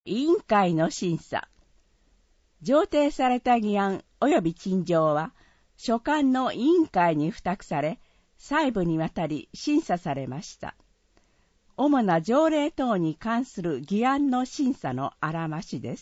委員会の審査。上呈された議案及び陳情は、所管の委員会に付託され、細部にわたり審査されました。主な条例等に関する議案の審査のあらましです。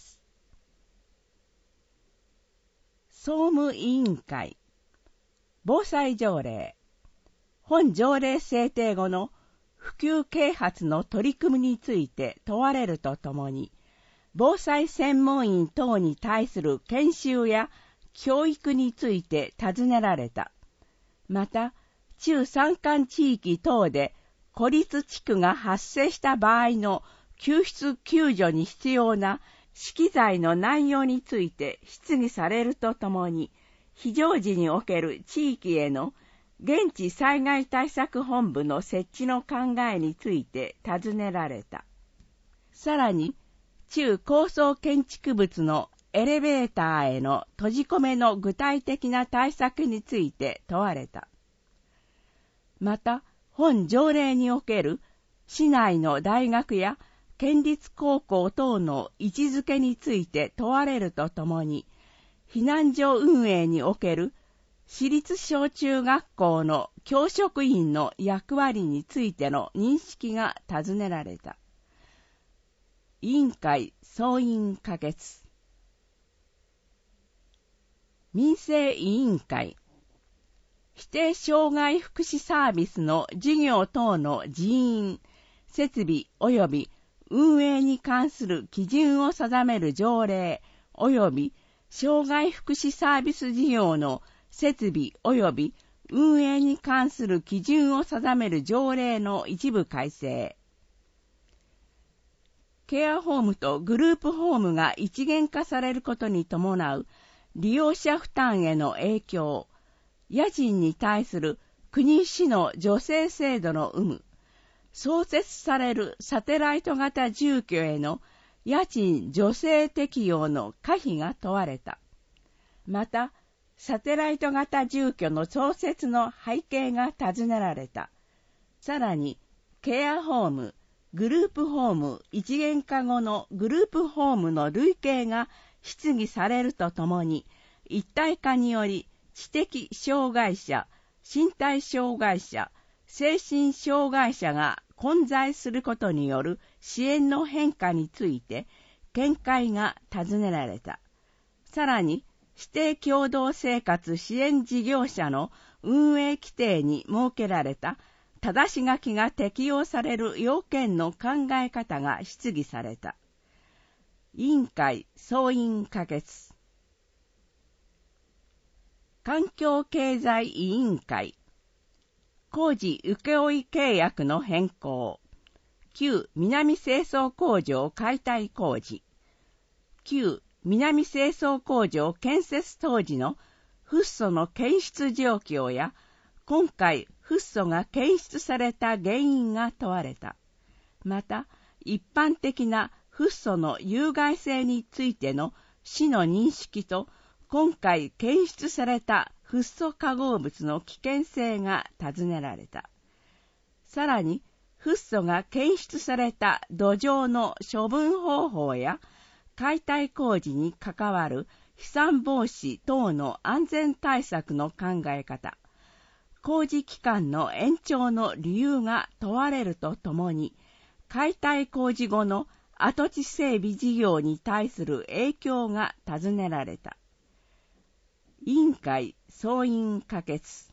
総務委員会。防災条例。本条例制定後の普及啓発の取り組みについて問われるとともに、防災専門員等に対する研修や教育について尋ねられた。また、中山間地域等で孤立地区が発生した場合の救出救助に必要な資機材の内容について質疑されるとともに、非常時における地域への現地災害対策本部の設置の考えについて尋ねられた。さらに、中高層建築物のエレベーターへの閉じ込めの具体的な対策について問われた。また、本条例における市内の大学や県立高校等の位置づけについて問われるとともに、避難所運営における私立小中学校の教職員の役割についての認識が尋ねられた。委員会総員可決。民生委員会。指定障害福祉サービスの事業等の人員、設備及び運営に関する基準を定める条例及び障害福祉サービス事業の設備及び運営に関する基準を定める条例の一部改正。ケアホームとグループホームが一元化されることに伴う利用者負担への影響、家賃に対する国市の助成制度の有無、創設されるサテライト型住居への家賃助成適用の可否が問われた。また、サテライト型住居の創設の背景が尋ねられた。さらに、ケアホーム、グループホーム一元化後のグループホームの類型が質疑されるとともに、一体化により知的障害者、身体障害者、精神障害者が混在することによる支援の変化について見解が尋ねられた。さらに、指定共同生活支援事業者の運営規定に設けられた正し書きが適用される要件の考え方が質疑された。委員会総員可決。環境経済委員会。工事請負契約の変更。旧南清掃工場解体工事。旧南清掃工場建設当時のフッ素の検出状況や、今回フッ素が検出された原因が問われた。また、一般的なフッ素の有害性についての市の認識と、今回検出されたフッ素化合物の危険性が尋ねられた。さらに、フッ素が検出された土壌の処分方法や、解体工事に関わる飛散防止等の安全対策の考え方、工事期間の延長の理由が問われるとともに、解体工事後の跡地整備事業に対する影響が尋ねられた。委員会総員可決。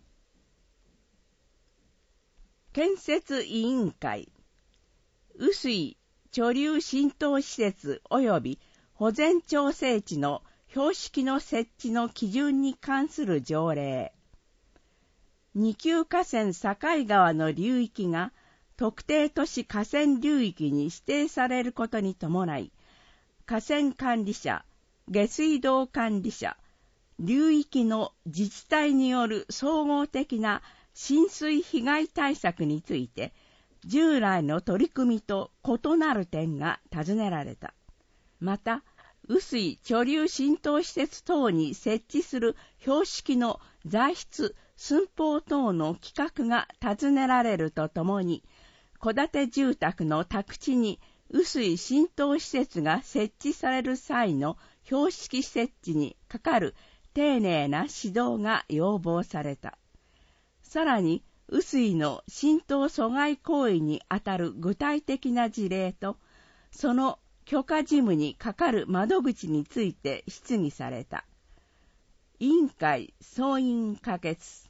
建設委員会。雨水貯留浸透施設及び保全調整池の標識の設置の基準に関する条例。二級河川境川の流域が特定都市河川流域に指定されることに伴い、河川管理者、下水道管理者、流域の自治体による総合的な浸水被害対策について、従来の取り組みと異なる点が尋ねられた。また、雨水貯留浸透施設等に設置する標識の材質、寸法等の規格が尋ねられるとともに、戸建て住宅の宅地に雨水浸透施設が設置される際の標識設置にかかる丁寧な指導が要望された。さらに、雨水の浸透阻害行為にあたる具体的な事例と、その許可事務にかかる窓口について質疑された。委員会総員可決。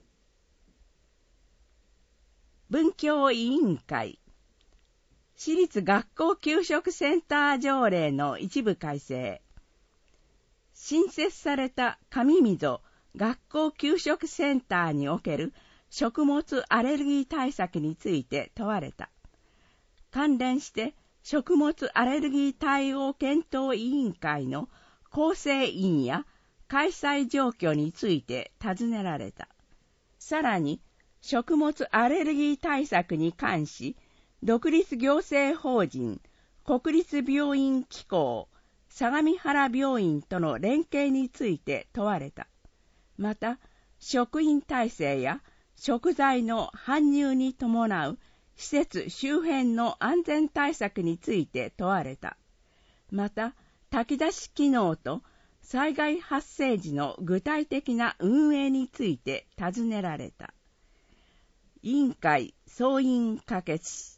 文教委員会。私立学校給食センター条例の一部改正。新設された上溝学校給食センターにおける食物アレルギー対策について問われた。関連して食物アレルギー対応検討委員会の構成員や開催状況について尋ねられた。さらに、食物アレルギー対策に関し、独立行政法人国立病院機構相模原病院との連携について問われた。また、職員体制や食材の搬入に伴う施設周辺の安全対策について問われた。また、炊き出し機能と災害発生時の具体的な運営について尋ねられた。委員会総員可決。